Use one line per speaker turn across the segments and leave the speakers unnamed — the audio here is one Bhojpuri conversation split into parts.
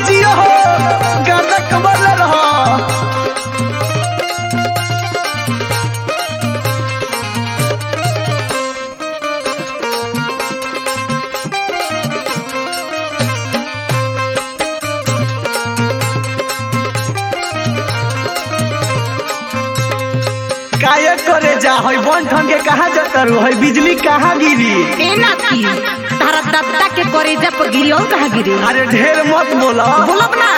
जियो हो गाना कमल रहो। काये करे जा है बन ठन के कहाँ जाता रू है बिजली कहाँ गिरी
एना की तारा दत्ता के करेजा पर गिरी और कहाँ गिरी?
अरे ढेर मत बोलो
बोलब ना।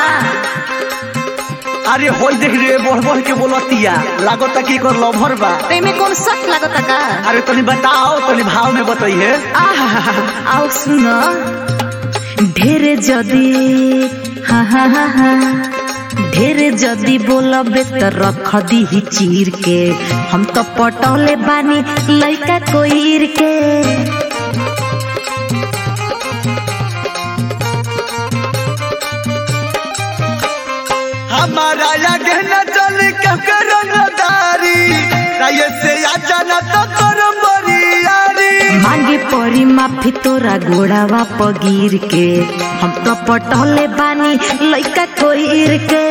अरे होई देख रे बढ़ बढ़ के बोलतिया लागत कि एकर लभर बा।
तेमे कौन शक लागत का?
अरे तनी बताओ तनी भाव में बताइए।
आओ सुनो ढेर जदी हा हा हा हा ढेर जदी बोलबे त रख दी चीर के हम तो पटौले बानी लइका कोईर के।
हमारा या गहना चल के रंगदारी राये से आ जाना तो करो बरियारी।
मांगे परी माफी तोरा गोड़ावा पगीर के हम तो पटौले बानी लइका कोईर के।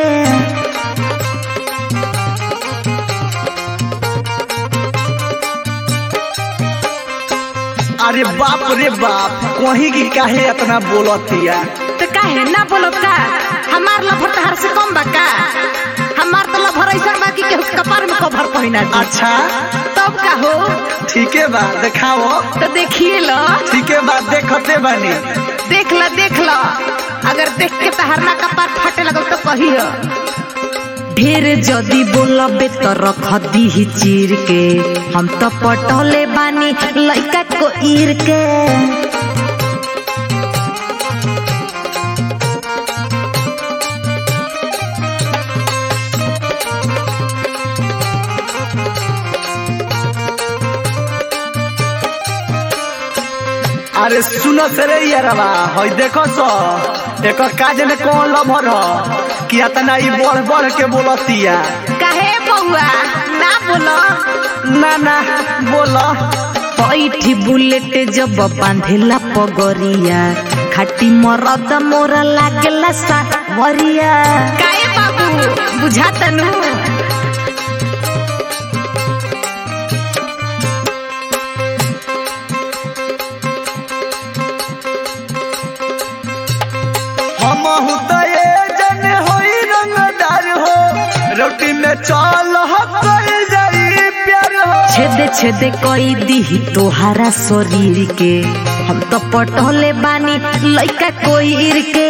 अरे बाप रे बाप कहीं की काहे इतना बोलतिया?
तो काहे ना बोलब का? हमार लभर तहार से कम बा का? हमार तो लभर ऐसा बा कि केहू कपार में कभर पहिना दी।
अच्छा
तब का हो?
ठीक है बा दिखाओ।
तो देखिए लो।
ठीक है बा देखते बानी।
देख ला अगर देख के तहार ना कपार फटे लगल तो कहियो। ढेर जदी बोलबे तो रख दी चीर के हम तो पटौले बानी लइका कोईर के।
अरे सुनो सरे यारवा होय देखो सो एकर काज में कौन लभर हो कि इतना ई बढ़ बढ़ के बोलतिया?
काहे बउआ ना बोलो?
ना बोलो।
पैठी बुलेट जब बांधेला पगरिया खाटी मरद मोरा लागेला सावरिया। काहे बाबू बुझाता नु?
हम तो ये जन होई रंगदार हो रोटी में चाल हो कोई जाई प्यार हो।
छेदे छेदे कोई दी तोहारा शरीर के हम तो पटौले बानी लइका कोईर के।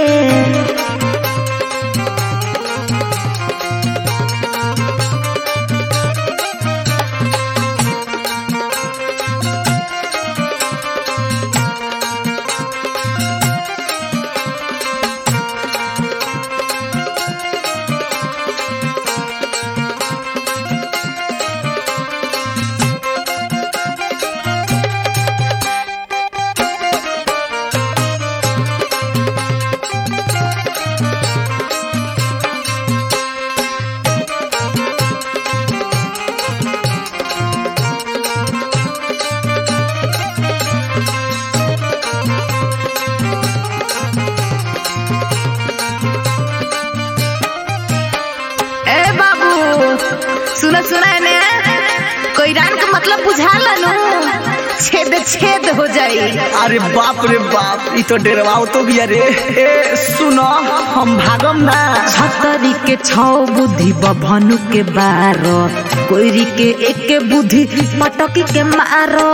सुना ने कोई रान का मतलब बुझा ला छेद छेद हो जाई।
अरे बाप रे बाप ई तो डरवाओ तो भी। अरे ए सुनो हम भागम ना।
छतरी के 6 बुद्धि बभनु के 12 कोईरी के 1 बुद्धि पटकी के मारो।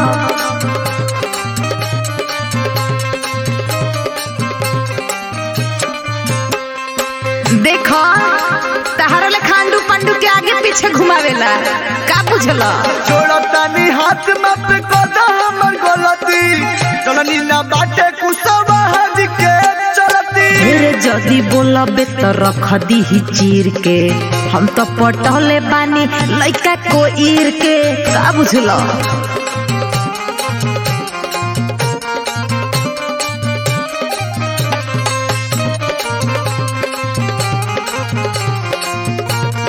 देखो तहारा ले खांडू पंडू के आगे पीछे घुमावेला का बुझला?
छोड़ता नी हाथ मत को दा हमर गलती चलनी ना बाटे कुसवा हद के चलती।
ढेर जदी बोलबे तो रख दी चीर के हम तो पटौले बानी लइका कोईर के का बुझला?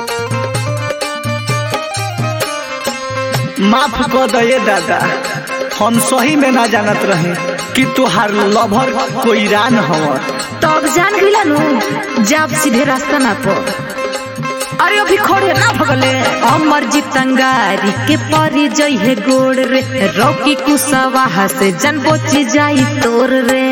माफ कर दे दादा हम सही में ना जानत रहे कि तुहार लभर कोई रान हव।
तब जान गइला नु जब सीधे रास्ता ना पो। अरे अभी खड़े ना भगले अमर जितंगारी के परी जई है गोड़ रे रॉकी कुसवाहा से जन बोची जाई तोर रे।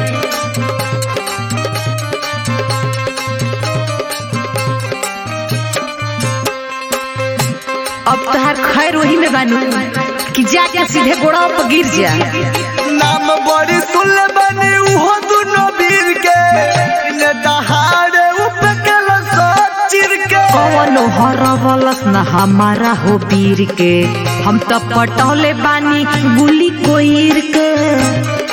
अब तहार खैर वही में बानू कि जाके सीधे गोड़ा पर गिर जा।
नाम बड़ी सुन बने उहो दुनो वीर के ने दहाड़े उपकल सचिर के
कौनो हरवलस न हमारा हो वीर के हम तो पटौले बानी गुली कोईर के।